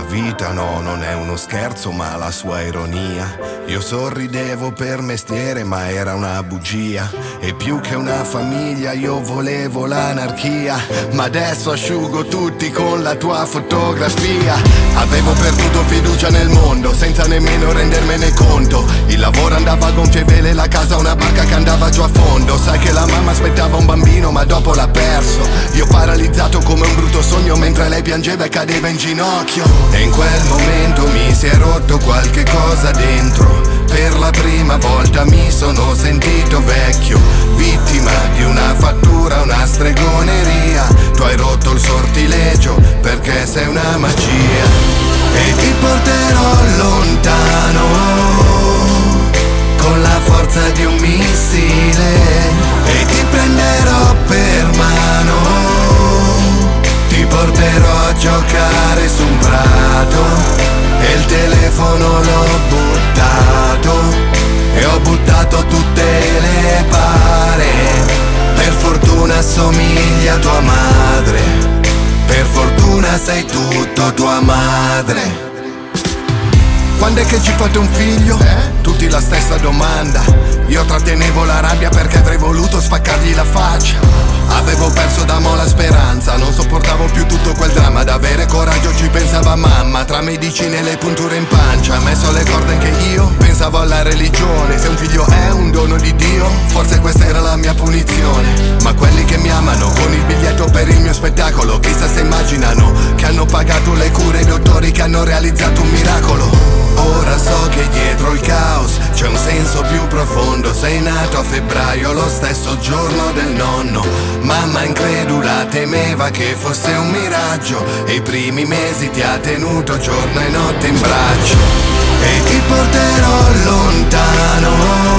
vita no, non è uno scherzo ma la sua ironia. Io sorridevo per mestiere ma era una bugia. E più che una famiglia io volevo l'anarchia. Ma adesso asciugo tutti con la tua fotografia. Avevo perduto fiducia nel mondo senza nemmeno rendermene conto. Il lavoro andava a gonfie vele, la casa una barca che andava giù a fondo. Sai che la mamma aspettava un bambino ma dopo l'ha perso. Io paralizzato come un brutto sogno mentre lei piangeva e cadeva in ginocchio. E in quel momento mi si è rotto qualche cosa dentro. Per la prima volta mi sono sentito vecchio, vittima di una fattura, una stregoneria. Tu hai rotto il sortilegio perché sei una magia. E ti porterò lontano con la forza di un missile. E ti prenderò per mano, ti porterò a giocare su un prato. E il telefono l'ho buttato, e ho buttato tutte le pare. Per fortuna assomiglia a tua madre, per fortuna sei tutto tua madre. Quando è che ci fate un figlio? Tutti la stessa domanda. Io trattenevo la rabbia perché avrei voluto spaccargli la faccia. Avevo perso da mo' la speranza, non sopportavo più tutto quel dramma. Ad avere coraggio ci pensava mamma, tra medicine e le punture in pancia. Ha messo le corde anche io, pensavo alla religione. Se un figlio è un dono di Dio, forse questa era la mia punizione. Ma quelli che mi amano con il biglietto per il mio spettacolo, chissà se immaginano che hanno pagato le cure i dottori che hanno realizzato un miracolo. Ora so che dietro il caos c'è un senso più profondo. Sei nato a febbraio, lo stesso giorno del nonno. Mamma incredula temeva che fosse un miraggio, e i primi mesi ti ha tenuto giorno e notte in braccio. E ti porterò lontano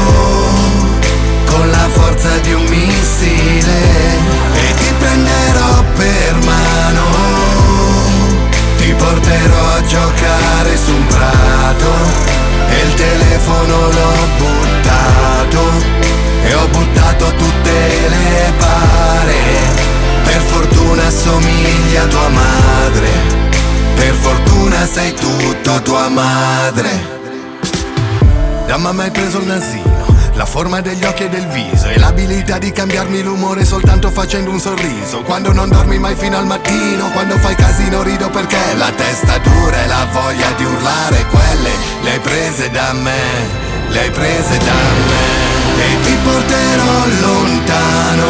con la forza di un missile. E ti prenderò per mano, ti porterò a giocare su un prato. E il telefono l'ho buttato, e ho buttato tutte le pare. Per fortuna assomiglia a tua madre, per fortuna sei tutto tua madre. Da mamma hai preso il nasino, la forma degli occhi e del viso, e l'abilità di cambiarmi l'umore soltanto facendo un sorriso. Quando non dormi mai fino al mattino, quando fai casino rido perché la testa dura e la voglia di urlare, quelle le hai prese da me, le hai prese da me. E ti porterò lontano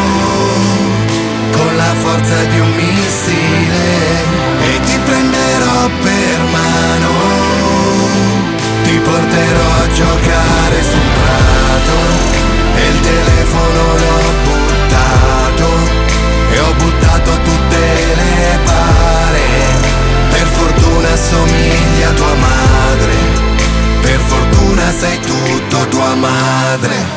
con la forza di un missile. E ti prenderò per mano, ti porterò a giocare sul prato. E il telefono l'ho buttato, e ho buttato tutte le pare. Per fortuna assomiglia a tua madre, per fortuna sei tutto tua madre.